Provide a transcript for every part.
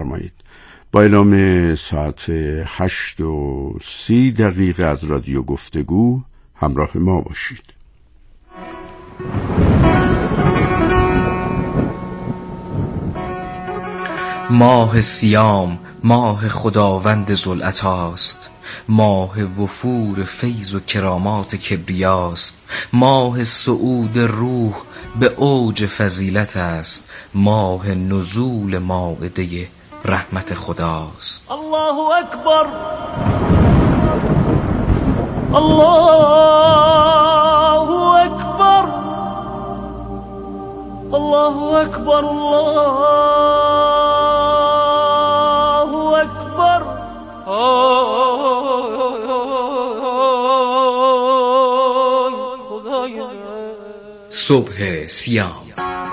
فرمایید. با اعلام ساعت 8:30 از رادیو گفتگو همراه ما باشید. ماه سیام ماه خداوند ذوالعطاست، ماه وفور فیض و کرامات کبریاست، ماه صعود روح به اوج فضیلت است، ماه نزول مائده رحمت خداست. الله اکبر الله اکبر الله اکبر الله اکبر. صبح سیام.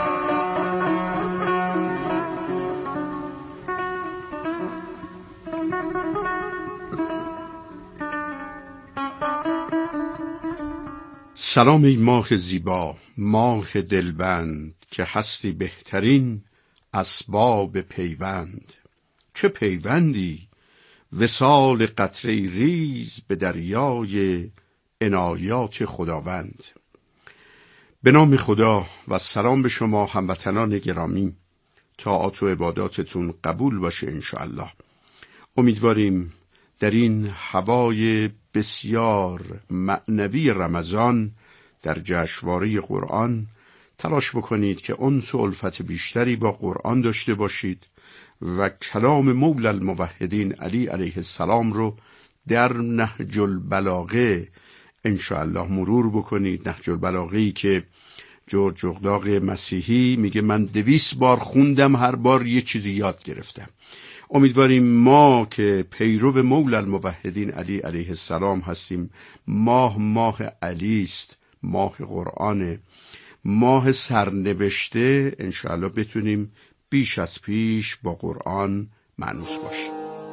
سلام ای ماه زیبا، ماه دلبند، که هستی بهترین اسباب پیوند. چه پیوندی وصال قطره ریز به دریای عنایات خداوند. به نام خدا و سلام به شما هموطنان گرامی. طاعات و عباداتتون قبول باشه انشاءالله. امیدواریم در این هوای بسیار معنوی رمضان در جشنواره قرآن تلاش بکنید که انس و الفت بیشتری با قرآن داشته باشید و کلام مولا الموحدین علی علیه السلام رو در نهج البلاغه انشاءالله مرور بکنید. نهج البلاغه‌ای که جورج جغداق مسیحی میگه من 200 بار خوندم، هر بار یه چیزی یاد گرفتم. امیدواریم ما که پیرو مولا الموحدین علی علیه السلام هستیم، ماه علی است، ماه قرآن، ماه سرنوشته، انشاءالله بتونیم بیش از پیش با قرآن مانوس باشیم.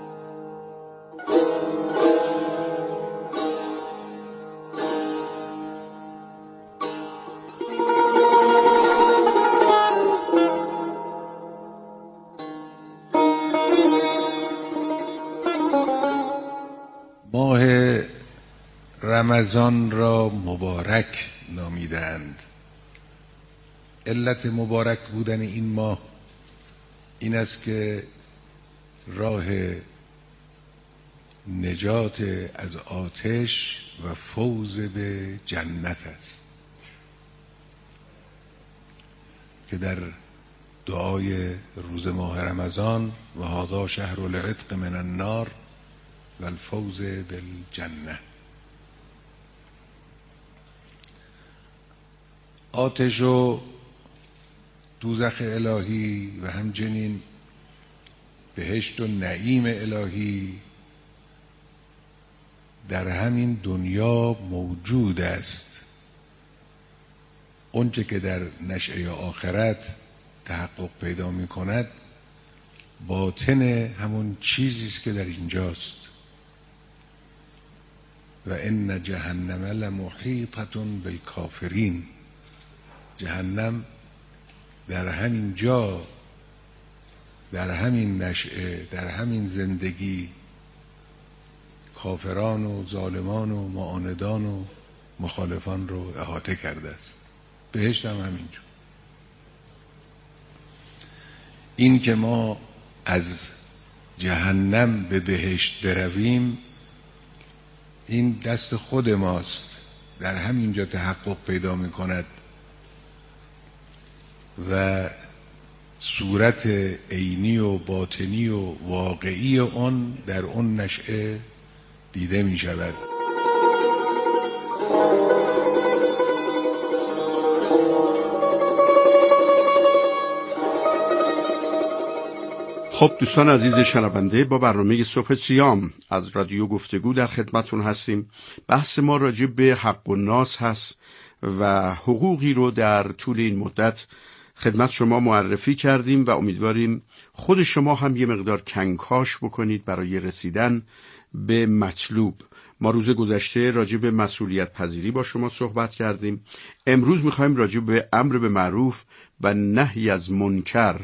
ماه رمضان را مبارک نامیدند. علت مبارک بودن این ماه این است که راه نجات از آتش و فوز به جنت است که در دعای روز ماه رمضان و هذا شهر العتق من النار و الفوز بالجنه. آتش و دوزخ الهی و همچنین بهشت و نعیم الهی در همین دنیا موجود است. اونچه که در نشأه آخرت تحقق پیدا می کند باطن همون چیزی است که در اینجاست. و ان جهنم لمحیطة بالکافرین. جهنم در همین جا، در همین نشأه، در همین زندگی کافران و ظالمان و معاندان و مخالفان رو احاطه کرده است. بهشت هم همینجا. این که ما از جهنم به بهشت برویم این دست خود ماست، در همینجا تحقق پیدا می کند و صورت عینی و باطنی و واقعی آن در اون نشأه دیده می شود. خب دوستان عزیز شنونده، با برنامه صبح سیام از رادیو گفتگو در خدمتون هستیم. بحث ما راجع به حق الناس هست و حقوقی رو در طول این مدت خدمت شما معرفی کردیم و امیدواریم خود شما هم یه مقدار کنکاش بکنید برای رسیدن به مطلوب. ما روز گذشته راجع به مسئولیت پذیری با شما صحبت کردیم. امروز میخوایم راجع به امر به معروف و نهی از منکر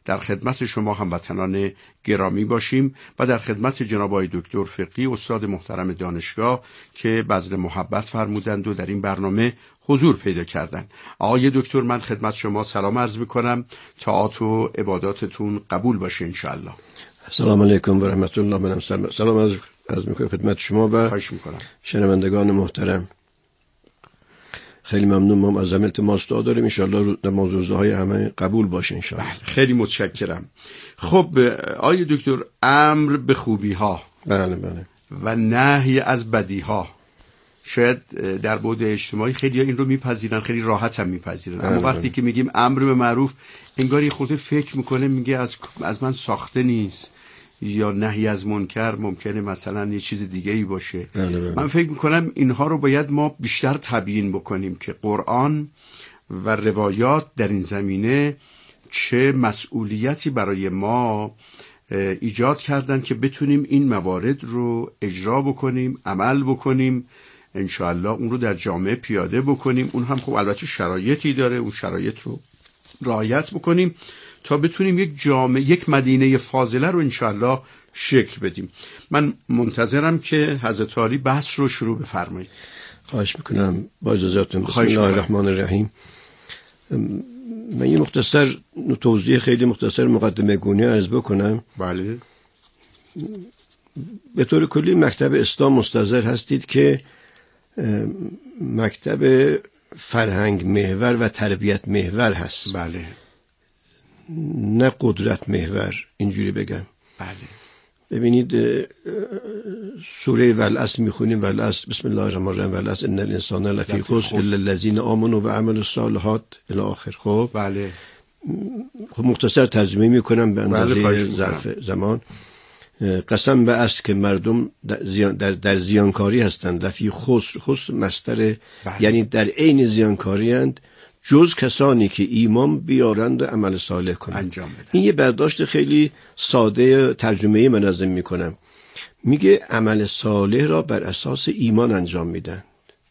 در خدمت شما هموطنان گرامی باشیم و در خدمت جناب آقای دکتر فقی استاد محترم دانشگاه که بذل محبت فرمودند و در این برنامه حضور پیدا کردن. آقای دکتر، من خدمت شما سلام عرض میکنم، طاعات و عباداتتون قبول باشه انشاءالله. السلام علیکم و رحمت الله. منم سلام عرض میکنم خدمت شما و شنوندگان محترم. خیلی ممنون. ما از التماس دعا داریم انشاءالله نماز روزهای همه قبول باشه انشاءالله. خیلی متشکرم. خب آقای دکتر، امر به خوبی ها بله و نهی از بدی ها، شاید در بعد اجتماعی خیلی این رو میپذیرن، خیلی راحت هم میپذیرن، اما وقتی که میگیم امر به معروف انگار یه خورده فکر میکنه، میگه از من ساخته نیست، یا نهی از منکر ممکنه مثلا یه چیز دیگه ای باشه. من فکر میکنم اینها رو باید ما بیشتر تبیین بکنیم که قرآن و روایات در این زمینه چه مسئولیتی برای ما ایجاد کردن که بتونیم این موارد رو اجرا بکنیم، عمل بکنیم، انشاءالله اون رو در جامعه پیاده بکنیم. اون هم خب البته شرایطی داره، اون شرایط رو رعایت بکنیم تا بتونیم یک جامعه، یک مدینه فاضله رو انشاءالله شکل بدیم. من منتظرم که حضرت عالی بحث رو شروع بفرمایید. خواهش میکنم. با اجازهتون بسم الله الرحمن الرحیم. من یه مختصر توضیح خیلی مختصر مقدمه گونه عرض بکنم. بله. به طور کلی مکتب اسلام مستحضر هستید که مکتب فرهنگ محور و تربیت محور هست. بله. نه قدرت محور، اینجوری بگم. بله. ببینید سوره والعصر میخونیم، والعصر بسم الله الرحمن الرحیم، والعصر ان الانسان لفی خسر الا الذین آمنوا و عملوا الصالحات الی آخر. خب بله. خب مختصر ترجمه میکنم به اندازه ظرف زمان. قسم به عصر که مردم در زیانکاری هستند. لفی خسر مصدر، یعنی در عین زیانکاری اند جز کسانی که ایمان بیارند و عمل صالح کنند. انجام بدن. این یه برداشت خیلی ساده ترجمه منظم میکنم. میگه عمل صالح را بر اساس ایمان انجام میدن.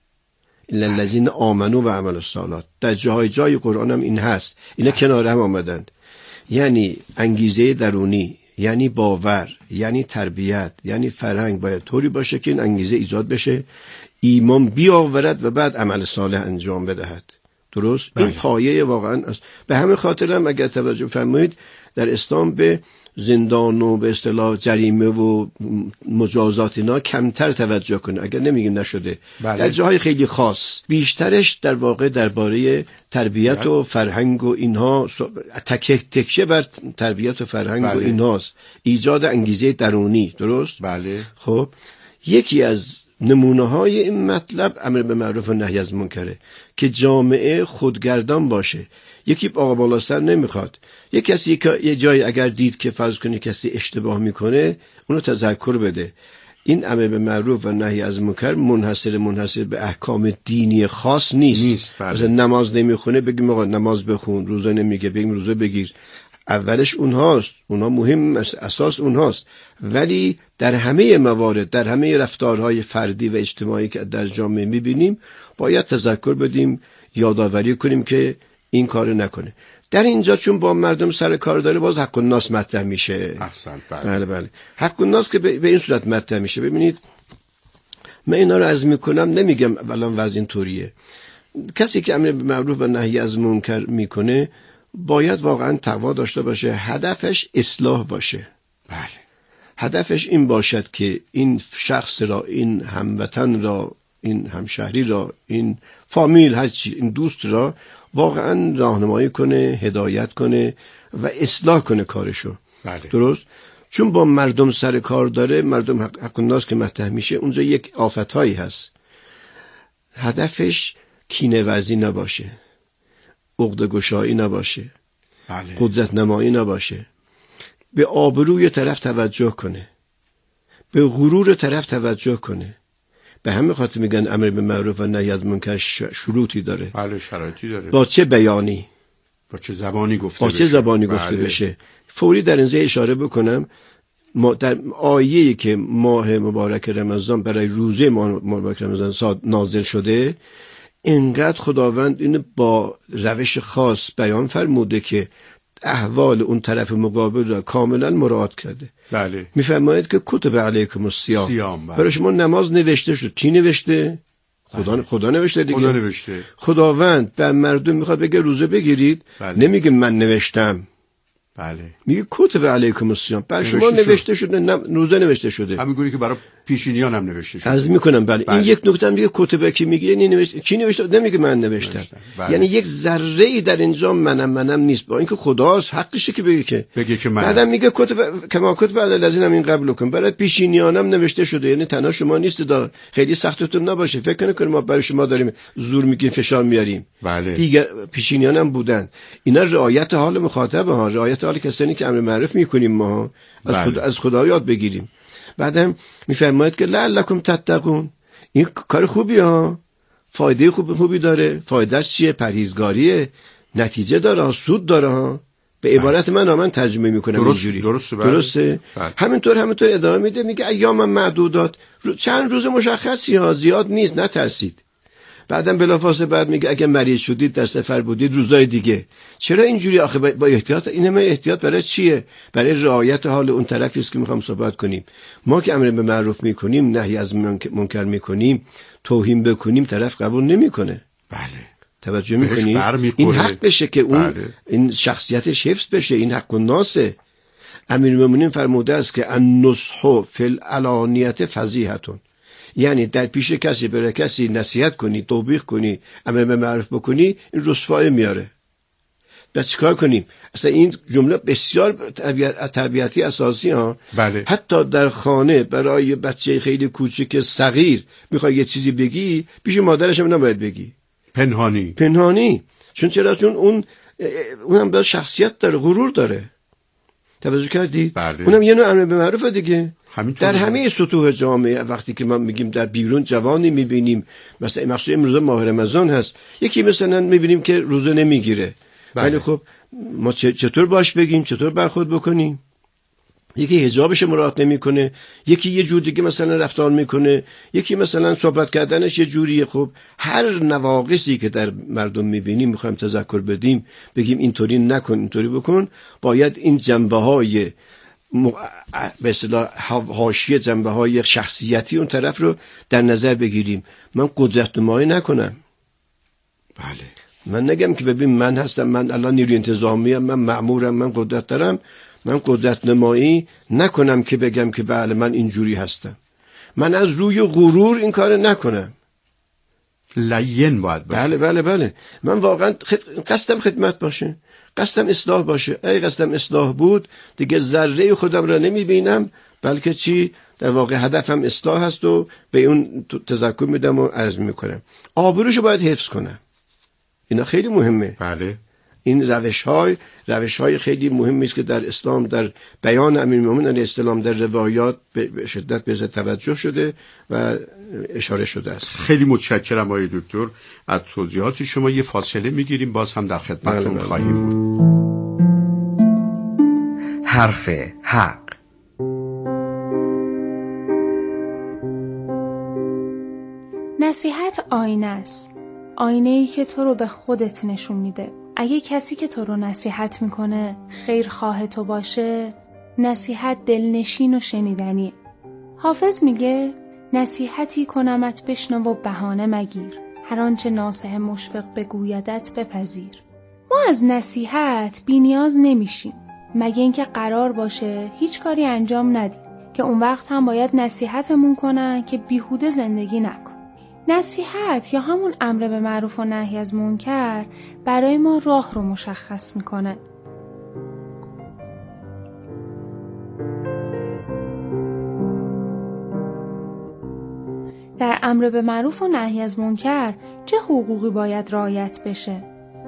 الا الذین آمنوا و عملوا الصالحات. در جای قرآن هم این هست. اینا کنار هم آمدند. یعنی انگیزه درونی، یعنی باور، یعنی تربیت، یعنی فرهنگ باید طوری باشه که این انگیزه ایجاد بشه، ایمان بیاورد و بعد عمل صالح انجام بدهد. درست؟ این پایه واقعا است. به همه خاطر هم اگر توجه فرمایید در اسلام به زندان و به اصطلاح جریمه و مجازات اینا کمتر توجه کنه، اگر نمیگیم نشده. در جاهای خیلی خاص، بیشترش در واقع درباره تربیت و فرهنگ و اینها، تکیه بر تربیت و فرهنگ و اینهاست، ایجاد انگیزه درونی. درست؟ بله. خب یکی از نمونه های این مطلب امر به معروف و نهی از منکره که جامعه خودگردان باشه. یکی آقا بالا سر نمیخواد. یک کسی که یه جایی اگر دید که فرض کنی کسی اشتباه میکنه اونو تذکر بده. این امر به معروف و نهی از منکر منحصر به احکام دینی خاص نیست. مثلا نماز نمیخونه بگیم آقا نماز بخون، روزه نمیگه بگیم روزه بگیر. اولش اونهاست، اونها مهم، اساس اونهاست، ولی در همه موارد، در همه رفتارهای فردی و اجتماعی که در جامعه میبینیم باید تذکر بدیم، یادآوری کنیم که این کار نکنه. در اینجا چون با مردم سر کار داره باز حق الناس مطرح میشه. احسن. بله. حق الناس که به این صورت مطرح میشه. ببینید من اینا رو عرض میکنم، نمیگم الان وضع این طوریه. کسی که امر به معروف و نهی از منکر میکنه باید واقعا تقوا داشته باشه، هدفش اصلاح باشه. بله. هدفش این باشد که این شخص را، این هموطن را، این همشهری را، این فامیل، هر چی، این دوست را واقعا راهنمایی کنه، هدایت کنه و اصلاح کنه کارشو. بله. درست؟ چون با مردم سر کار داره، مردم حق الناس که مطرح میشه اونجا یک آفتهایی هست. هدفش کینه ورزی نباشه، عقده گشایی نباشه، بله. قدرت نمایی نباشه، به آبروی طرف توجه کنه، به غرور طرف توجه کنه. به همه خاطر میگن امر به معروف و نهی از منکر شروطی داره. بله، شرایطی داره. با چه بیانی، با چه زبانی گفته بشه. با چه زبانی گفته بشه. فوری در اینجا اشاره بکنم، ما در آیه‌ای که ماه مبارک رمضان برای روزه ماه مبارک رمضان نازل شده، اینقدر خداوند اینو با روش خاص بیان فرموده که احوال اون طرف مقابل را کاملا مراعات کرده. بله. میفرماید که کتب علیکم الصیام، بله. برای شما نماز نوشته شد. کی نوشته؟ خدا نوشته دیگه. خدا نوشته. خداوند به مردم میخواد بگه روزه بگیرید، بله. نمیگه من نوشتم. بله. میگه کتب علیکم الصیام، برای شما نوشته شده، روزه نوشته شده. همین گونه که برای پیشینیان هم نوشته شده. عرض میکنم بله. این یک نکته هم دیگه، کتبه کی میگه یعنی نوشته، کی نوشته؟ نمیگه من نوشتم. بله. یعنی یک ذره ای در اینجا منم نیست، با اینکه خداست حقشه که بگه که من. بعدم میگه کتب کما کتب علی الذین من قبلکم، برای پیشینیانم نوشته شده. یعنی تنها شما نیست، خیلی سختتون نباشه، فکر نکنید ما برای شما داریم زور میگیم، فشار میاریم. بله. دیگه پیشینیانم بودن. اینا رعایت حال مخاطبه ها، رعایت حال کسانی که امر معروف میکنیم ما، از خدا یاد بگیریم. بعدم میفرماید که لعلکم تتقون، این کار خوبی ها، فایده خوبی داره. فایدهش چیه؟ پرهیزگاریه، نتیجه داره، سود داره ها. به عبارت من ترجمه میکنم اینجوری. درسته. همینطور ادامه میده، میگه ایام معدودات، چند روز مشخصی ها، زیاد نیست، نترسید. بعدم بلافاصله بعد میگه اگه مریض شدید، در سفر بودید، روزای دیگه. چرا اینجوری؟ آخه با احتیاط. اینم احتیاط برای چیه؟ برای رعایت حال اون طرفی است که میخوام صحبت کنیم. ما که امر به معروف میکنیم، نهی از منکر میکنیم، توهین بکنیم، طرف قبول نمیکنه. بله. توجه میکنی؟ این حقشه که اون این شخصیتش حفظ بشه، این حق الناسه. امیرالمومنین فرموده است که النصح فی العلانیه فضیحتون، یعنی در پیش کسی برای کسی نصیحت کنی، توبیخ کنی، امر به معروف بکنی، این رسوایی میاره. بعد چیکار کنیم؟ اصلا این جمله بسیار تربیتی اساسی ها. بله. حتی در خانه برای بچه خیلی کوچک صغیر میخوای یه چیزی بگی، پیش مادرش هم نباید بگی، پنهانی. چرا؟ چون اونم باید شخصیت داره، غرور داره. توجه کردید؟ بله. اونم یه نوع امر به معروف دیگه. در همه همه سطوح جامعه وقتی که ما میگیم در بیرون جوانی میبینیم، مثلا امروز ماه رمضان هست، یکی مثلا میبینیم که روزه نمیگیره، ولی خب ما چطور باش بگیم، چطور برخورد بکنیم؟ یکی حجابش مراعات نمیکنه، یکی یه جور دیگه مثلا رفتار میکنه، یکی مثلا صحبت کردنش یه جوریه. خب هر نواقصی که در مردم میبینیم میخوایم تذکر بدیم، بگیم اینطوری نکن، اینطوری بکن. باید این جنبه‌های به اصطلاح حاشیه، جنبه‌های شخصیتی اون طرف رو در نظر بگیریم. من قدرت نمایی نکنم. بله. من نگم که ببین من هستم، من الان نیروی انتظامی ام، من مأمورم، من قدرت دارم. من قدرت نمایی نکنم که بگم که بله من اینجوری هستم. من از روی غرور این کار نکنم. لین باید باشه. بله. من واقعا قصدم خدمت باشه، قصدم اصلاح باشه. ای قصدم اصلاح بود دیگه ذره خودم را نمیبینم، بلکه چی؟ در واقع هدفم اصلاح هست و به اون تذکر میدم و عرض میکنم. آبروشو باید حفظ کنم. اینا خیلی مهمه. بله. این روش های خیلی مهمی است که در اسلام، در بیان امیرالمومنین علیه السلام، در روایات به شدت بهش توجه شده و اشاره شده است. خیلی متشکرم آقای دکتر از توضیحات شما. یه فاصله میگیریم، باز هم در خدمتتون خواهیم بود. حرف حق. نصیحت آینه است، آینه‌ای که تو رو به خودت نشون میده. اگه کسی که تو رو نصیحت میکنه خیرخواه تو باشه، نصیحت دلنشین و شنیدنیه. حافظ میگه نصیحتی کنمت بشنو و بهانه مگیر، هر آنچه ناصح مشفق بگویدت بپذیر. ما از نصیحت بی نیاز نمیشیم، مگه اینکه قرار باشه هیچ کاری انجام ندیم که اون وقت هم باید نصیحتمون کنن که بیهوده زندگی نکن. نصیحت یا همون امر به معروف و نهی از منکر برای ما راه رو مشخص میکنه. در امر به معروف و نهی از منکر چه حقوقی باید رعایت بشه؟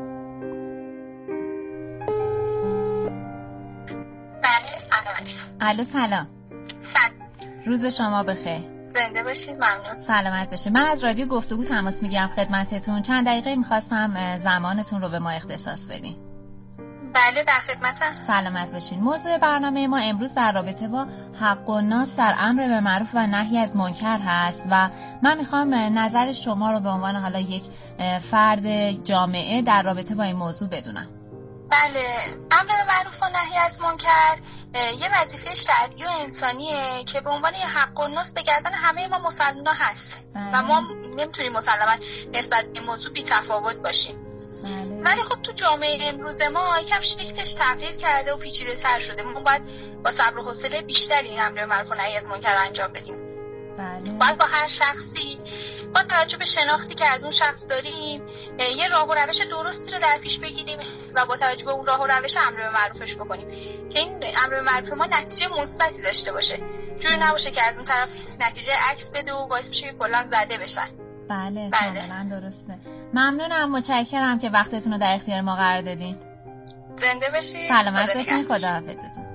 الو سلام. روز شما بخیر. زنده باشید. ممنون. سلامت بشه. من از رادیو گفتگو تماس میگیرم خدمتتون. چند دقیقه میخواستم زمانتون رو به ما اختصاص بدین. بله در خدمتم. سلامت باشین. موضوع برنامه ما امروز در رابطه با حق الناس در امر به معروف و نهی از منکر هست و من میخوام نظر شما رو به عنوان حالا یک فرد جامعه در رابطه با این موضوع بدونم. بله، امر به معروف و نهی از منکر یه وظیفه شرعی و انسانیه که به عنوان یه حق و نص به گردن همه ما مسلمان‌ها هست و ما نمیتونیم مسلماً نسبت به این موضوع بی تفاوت باشیم. ولی خب تو جامعه امروز ما یکم شکلش تغییر کرده و پیچیده تر شده. ما باید با صبر و حوصله بیشتری این امر به معروف و نهی از منکر انجام بدیم. باید با هر شخصی با توجه به شناختی که از اون شخص داریم یه راه و روش درستی رو در پیش بگیریم و با توجه به اون راه و روش امر به معروفش بکنیم که این امر به معروف ما نتیجه مثبتی داشته باشه، جوری نباشه که از اون طرف نتیجه عکس بده و باعث بشه که کلا زده بشن. بله کاملا درسته. ممنونم، متشکرم که وقتتون رو در اختیار ما قرار دادین. زنده باشید. سلامت باشین. خداحافظتون.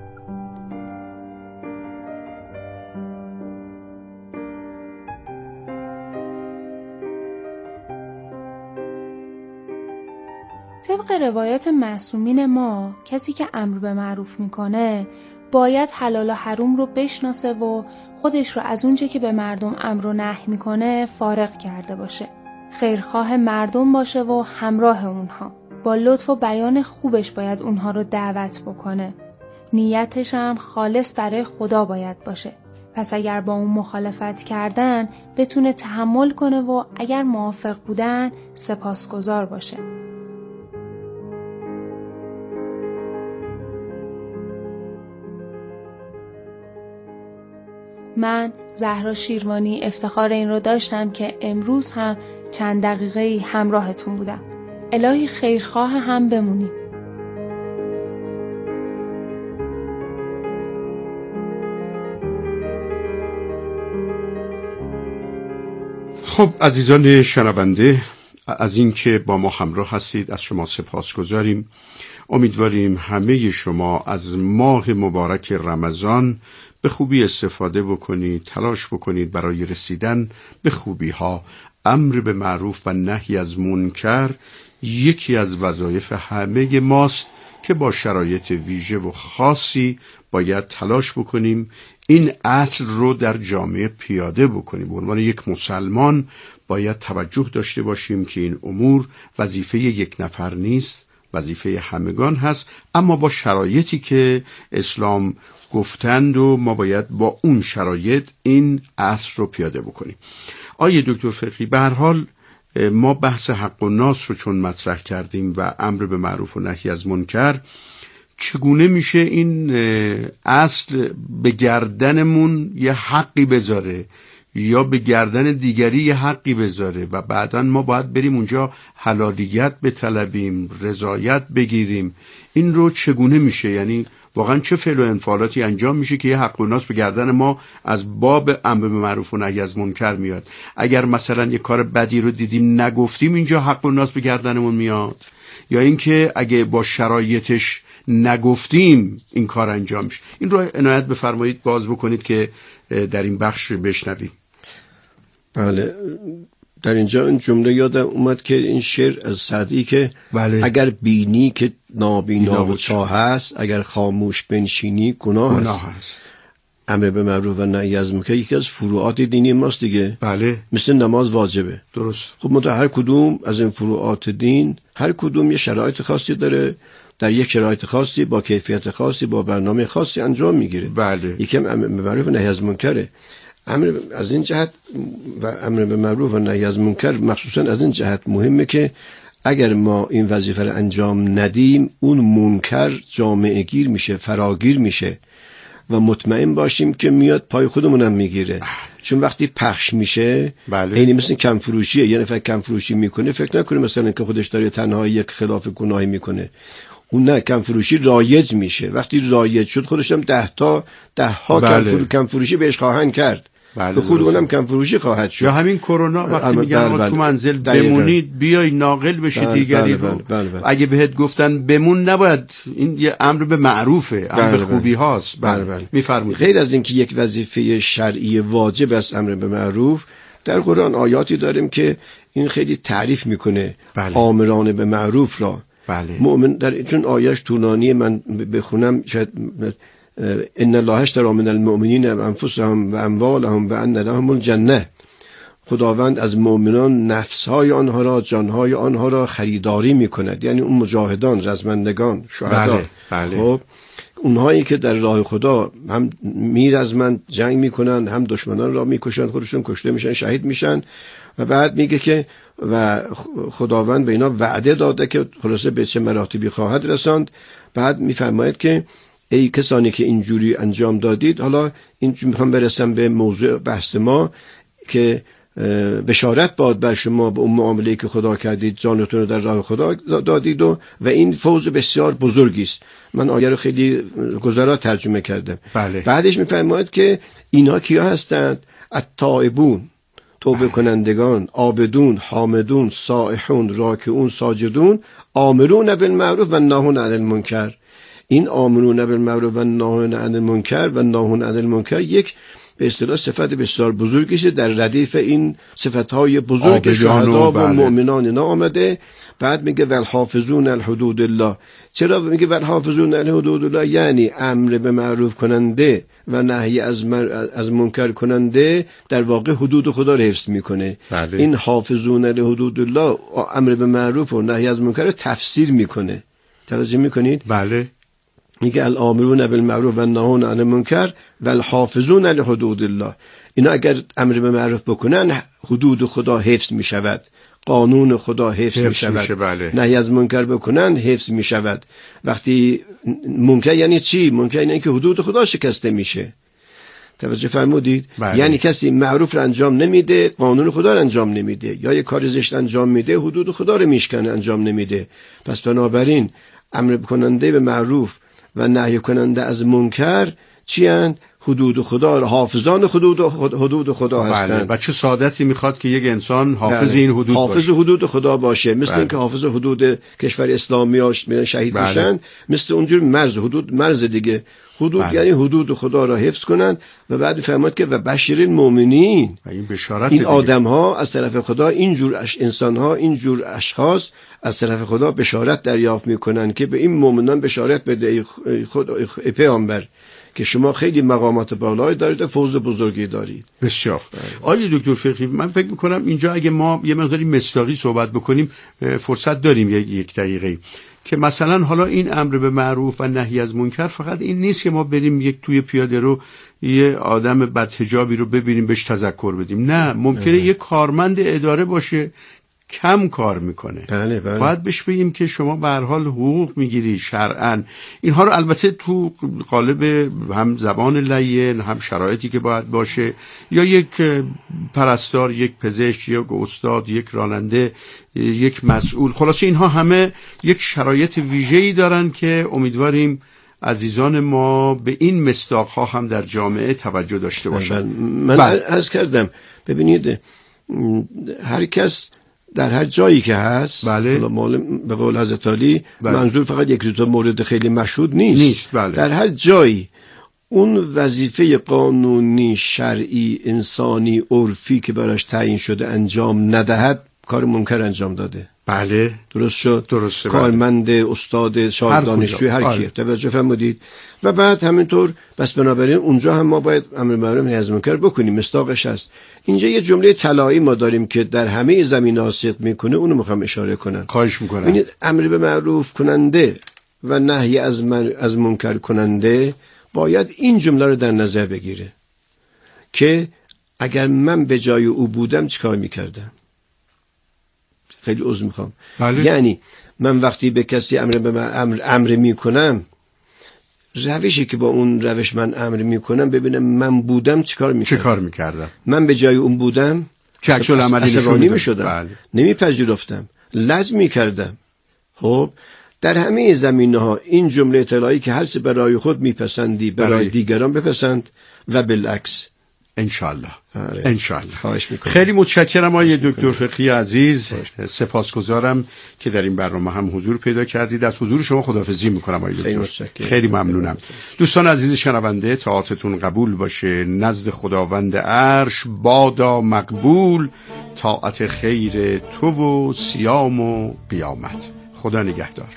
طبق روایات معصومین ما، کسی که امر به معروف میکنه باید حلال و حروم رو بشناسه و خودش رو از اونچه که به مردم امر و نهی میکنه فارغ کرده باشه. خیرخواه مردم باشه و همراه اونها. با لطف و بیان خوبش باید اونها رو دعوت بکنه. نیتش هم خالص برای خدا باید باشه. پس اگر با اون مخالفت کردن بتونه تحمل کنه و اگر موافق بودن سپاسگزار باشه. من زهرا شیروانی افتخار این رو داشتم که امروز هم چند دقیقه‌ای همراهتون بودم. الهی خیرخواه هم بمونیم. خب عزیزان شنونده، از اینکه با ما همراه هستید از شما سپاسگزاریم. امیدواریم همه شما از ماه مبارک رمضان به خوبی استفاده بکنید، تلاش بکنید برای رسیدن به خوبی ها. امر به معروف و نهی از منکر یکی از وظایف همه ماست که با شرایط ویژه و خاصی باید تلاش بکنیم این اصل رو در جامعه پیاده بکنیم. به عنوان یک مسلمان باید توجه داشته باشیم که این امور وظیفه یک نفر نیست، وظیفه همگان هست، اما با شرایطی که اسلام گفتند و ما باید با اون شرایط این اصل رو پیاده بکنیم. آیه دکتر فقیهی، به هر حال ما بحث حق و ناس رو چون مطرح کردیم و امر به معروف و نهی از منکر، چگونه میشه این اصل به گردنمون یه حقی بذاره یا به گردن دیگری یه حقی بذاره و بعداً ما باید بریم اونجا حلالیت بطلبیم، رضایت بگیریم؟ این رو چگونه میشه؟ یعنی واقعا چه فعل و انفعالاتی انجام میشه که یه حق و ناس به گردن ما از باب امر به معروف و نهی از منکر میاد؟ اگر مثلا یه کار بدی رو دیدیم نگفتیم، اینجا حق و ناس به گردنمون میاد؟ یا اینکه اگه با شرایطش نگفتیم این کار انجام میشه؟ این رو عنایت بفرمایید باز بکنید که در این بخش بشنویم. بله، در اینجا این جمله یادم اومد که این شعر از سعدی که بله. اگر بینی که نابینا و چاه هست، اگر خاموش بنشینی گناه هست. امر به معروف و نهی از منکر یکی از فروعات دینی ماست دیگه. بله. مثل نماز واجبه. درست. خب ما هر کدوم از این فروعات دین هر کدوم یه شرایط خاصی داره، در یک شرایط خاصی با کیفیت خاصی با برنامه خاصی انجام میگیره. بله. یکی امر به معروف و نهی از منکره. امر از این جهت و امر به معروف و نهی از منکر مخصوصا از این جهت مهمه که اگر ما این وظیفه رو انجام ندیم اون منکر جامعه گیر میشه، فراگیر میشه و مطمئن باشیم که میاد پای خودمونم میگیره. چون وقتی پخش میشه اینی مثل کم فروشیه. یه نفر کم فروشی میکنه فکر نکنه مثلا که خودش داره تنها یک خلاف گناهی میکنه. اون نه، کم فروشی رایج میشه. وقتی رایج شد خودش هم ده ها کم فروشی بهش خواهند کرد. به خود اونم کم فروشی خواهد شد. یا همین کرونا وقتی میگن تو منزل بمونید بیای ناقل بشی دیگری رو. اگه بهت گفتن بمون نباید، این یه امر به معروفه، امر به خوبی هاست. میفرمایید. غیر از اینکه یک وظیفه شرعی واجب است امر به معروف، در قرآن آیاتی داریم که این خیلی تعریف میکنه آمران به معروف را. مؤمن در چون آیش طولانی من بخونم شاید ان الله اشتری من المؤمنین انفسهم و اموالهم و ان لهم الجنه. خداوند از مؤمنان نفسهای آنها را، جانهای آنها را خریداری میکند. یعنی اون مجاهدان، رزمندگان، شهدا. بله. خب اونهایی که در راه خدا هم میرزمند، جنگ میکنن، هم دشمنان را میکشن، خودشون کشته میشن، شهید میشن. و بعد میگه که و خداوند به اینا وعده داده که خلاصه به چه مراتبی خواهد رساند. بعد میفرماید که ای کسانی که اینجوری انجام دادید، حالا اینجوری میخوام برسم به موضوع بحث ما که بشارت باد بر شما به اون معامله‌ای که خدا کردید، جانتون رو در راه خدا دادید و این فوز بسیار بزرگی است. من آیه رو خیلی گذرا ترجمه کردم. بله. بعدش میفرماید که اینا کیا هستند؟ التائبون، توبه کنندگان، عابدون، حامدون، سائحون، راکعون، ساجدون، آمرون بالمعروف و ناهون عن المنکر. این آمرون بالمعروف و ناهون عن المنکر و ناهون عن المنکر یک به اصطلاح صفت بسیار بزرگیشه در ردیف این صفتهای بزرگ شهدا و مؤمنان اینا آمده. بعد میگه والحافظون الحدود الله. چرا میگه والحافظون الحدود الله؟ یعنی امر به معروف کننده و نهی از منکر کننده در واقع حدود خدا رو حفظ میکنه. بله. این حافظون الحدود الله امر به معروف و نهی از منکر رو تفسیر میکنه. توجه میکنید؟ بله. میگه الامرون بالمعروف و ناهون عن المنکر و الحافظون لحدود الله. اینا اگر امر به معروف بکنن حدود خدا حفظ میشود، قانون خدا حفظ میشود. بله. نهی از منکر بکنن حفظ میشود. وقتی منکر یعنی چی؟ منکر یعنی که حدود خدا شکسته میشه. توجه فرمودید؟ بله. یعنی کسی معروف رو انجام نمیده، قانون خدا رو انجام نمیده، یا یه کار زشت انجام میده، حدود خدا رو میشکنه، انجام نمیده. پس بنابراین امر کننده به معروف و نهی کننده از منکر چی اند؟ حدود خدا، حافظان حدود خدا هستند. و چه سعادتی میخواد که یک انسان حافظ بله. این حدود حافظ باشه. حدود خدا باشه. مثل بله. اینکه حافظ حدود کشور اسلامی هاش میرن شهید بله. میشن، مثل اونجور مرز دیگه. حدود بله. یعنی حدود خدا را حفظ کنند. و بعد میفرماد که و بشیر المؤمنین، این بشارت این دیگه. آدم ها از طرف خدا، اینجور انسان ها، اینجور اشخاص از طرف خدا بشارت دریافت میکنن که به این مؤمنان بشارت بده ای پیامبر که شما خیلی مقامات بالایی دارید و فوز بزرگی دارید. بسیار. آقای دکتر فقیه، من فکر میکنم اینجا اگه ما یه مقداری مصداقی صحبت بکنیم فرصت داریم یک دقیقه، که مثلا حالا این امر به معروف و نهی از منکر فقط این نیست که ما بریم یک توی پیاده رو یه آدم بدحجابی رو ببینیم بهش تذکر بدیم. نه، ممکنه یه کارمند اداره باشه کم کار میکنه. بله. باید بهش بگیم که شما به هر حال حقوق میگیری شرعاً. اینها رو البته تو قالب هم زبان لین، هم شرایطی که باید باشه، یا یک پرستار، یک پزشک، یک استاد، یک راننده، یک مسئول، خلاصه اینها همه یک شرایط ویژه‌ای دارن که امیدواریم عزیزان ما به این مصداق‌ها هم در جامعه توجه داشته باشن. من عرض کردم ببینید هر کس در هر جایی که هست، بله. به قول حضرت علی، بله. منظور فقط یک دو تا مورد خیلی مشهود نیست. بله. در هر جایی اون وظیفه قانونی، شرعی، انسانی، عرفی که براش تعیین شده انجام ندهد، کار منکر انجام داده. بله، درست شد. درسته. کارمند، استاد، شاگرد، دانشجوی، هر کیه. توجه فرمودید. و بعد همینطور بس بنابراین اونجا هم ما باید امر معروف نهی از منکر بکنیم. مصداقش هست. اینجا یه جمله طلایی ما داریم که در همه زمینه‌ها صدق میکنه، اونو میخوام اشاره کنم. خواهش میکنم. ببینید امر به معروف کننده و نهی از منکر کننده باید این جمله رو در نظر بگیره که اگر من به جای او بودم چیکار میکردم. خیلی عذر میخوام. بله. یعنی من وقتی به کسی امر میکنم، روشی که با اون روش من امر میکنم ببینم من بودم چیکار میکردم. من به جای اون بودم چه عکس العملی عصبانی میشدم. بله. نمیپذیرفتم، لازم میکردم. خب در همه زمینه‌ها این جمله طلایی که هر چه برای خود میپسندی برای دیگران بپسند و بالعکس. انشالله. انشالله. خواهش میکنم. خیلی متشکرم آقای دکتر فقیه عزیز. سپاسگزارم که در این برنامه هم حضور پیدا کردید. از حضور شما خداحافظی میکنم آقای دکتر. خیلی ممنونم. دوستان عزیز شنونده، طاعتتون قبول باشه. نزد خداوند عرش بادا مقبول، طاعت خیر تو و صیام و قیامت. خدا نگهدار.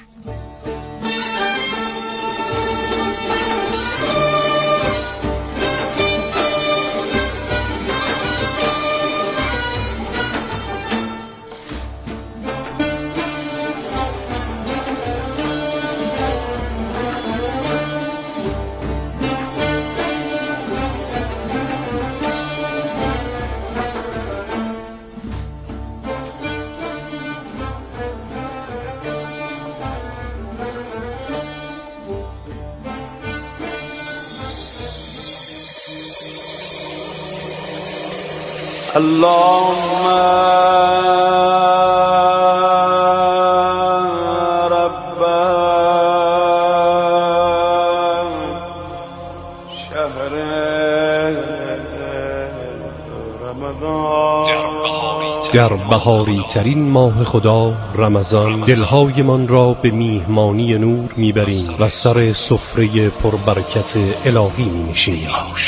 اللهم رب شهر رمضان. در بهاری ترین ماه خدا رمضان دلهای من را به میهمانی نور میبریم و سر سفره پربرکت الهی مینشینیم.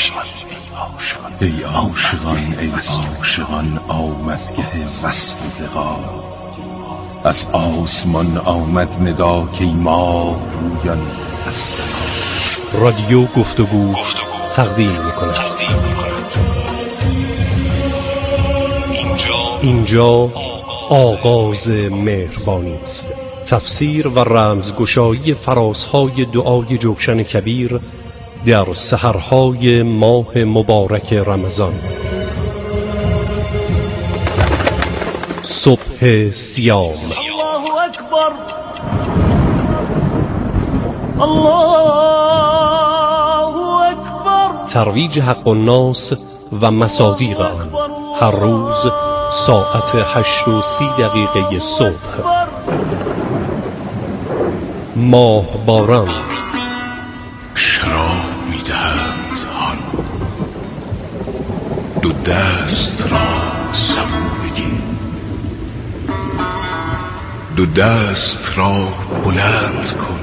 ای عاشقان ای عاشقان آمدگه وصل و لقا، از آسمان آمد ندا که ای ماه رویان از سما. رادیو گفتگو تقدیم میکند. اینجا آغاز مهربانی است. تفسیر و رمزگشایی فرازهای دعای جوشن کبیر در سحرهای ماه مبارک رمضان. صبح صیام. الله اکبر، الله اکبر. ترویج حق الناس و مصادیق آن هر روز ساعت 8:30 صبح. ماه باران. شراب می‌دهند هان، دو دست را سبو بگیر، دو دست را بلند کن،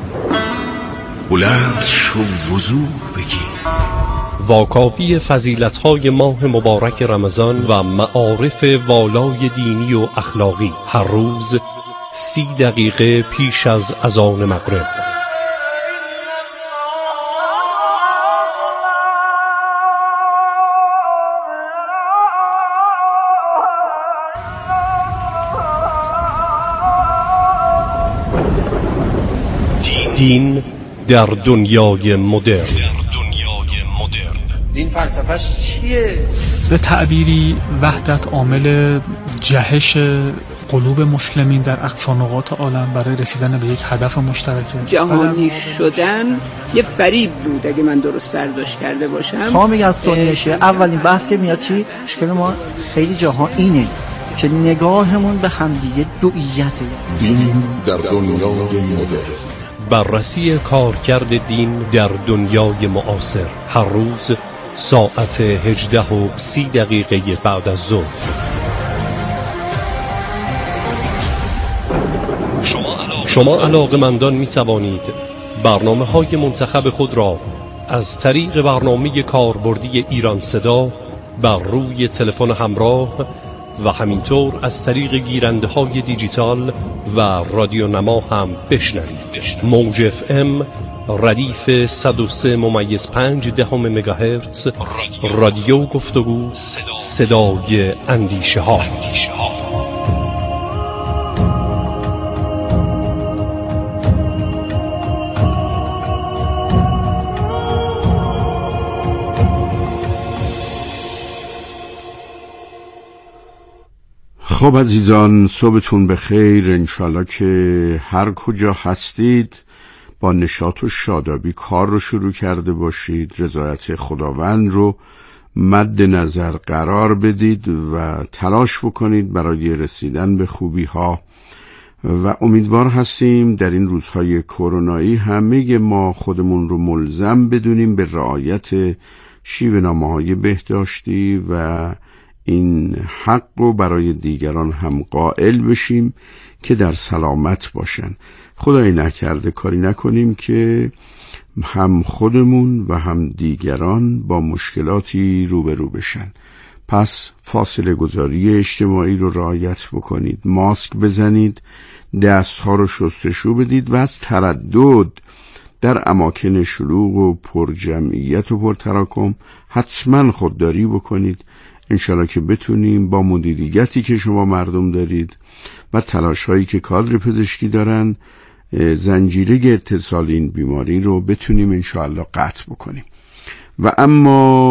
بلند شو وضو بگیر. واکاوی فضیلت‌های ماه مبارک رمضان و معارف والای دینی و اخلاقی هر روز 30 دقیقه پیش از اذان مغرب. دین در دنیای مدرن. دین فلسفه‌اش چیه؟ به تعبیری وحدت عامل جهش قلوب مسلمین در اقصا نقاط عالم برای رسیدن به یک هدف مشترکه. جهانی شدن یه فریب بود اگه من درست برداشت کرده باشم. شما میگه از سنیشه اولین بحث که میاد چی؟ مشکل ما خیلی جاها اینه که نگاهمون به همدیگه دوئیته. دین در دنیای مدرن. بررسی کارکرد دین در دنیای معاصر هر روز ساعت 18:30 بعد از ظهر. شما علاقه‌مندان می توانید برنامه‌های منتخب خود را از طریق برنامه کاربردی ایران صدا بر روی تلفن همراه و همینطور از طریق گیرنده‌های دیجیتال و رادیو نما هم بشنوید. موج FM ردیف 103.5 مگاهرتز. رادیو گفتگو، صدای اندیشه ها. خب عزیزان، صبحتون بخیر. انشالله که هر کجا هستید با نشاط و شادابی کار رو شروع کرده باشید، رضایت خداوند رو مد نظر قرار بدید و تلاش بکنید برای رسیدن به خوبی ها و امیدوار هستیم در این روزهای کرونایی همه ما خودمون رو ملزم بدونیم به رعایت شیوه‌نامه‌های بهداشتی و این حق رو برای دیگران هم قائل بشیم که در سلامت باشن. خدای نکرده کاری نکنیم که هم خودمون و هم دیگران با مشکلاتی روبرو بشن. پس فاصله گذاری اجتماعی رو رعایت بکنید، ماسک بزنید، دستها رو شستشو بدید و از تردد در اماکن شلوغ و پرجمعیت و پرتراکم حتما خودداری بکنید. انشالله که بتونیم با مدیریتی که شما مردم دارید و تلاش هایی که کادر پزشکی دارن زنجیره اتصال این بیماری رو بتونیم انشالله قطع بکنیم. و اما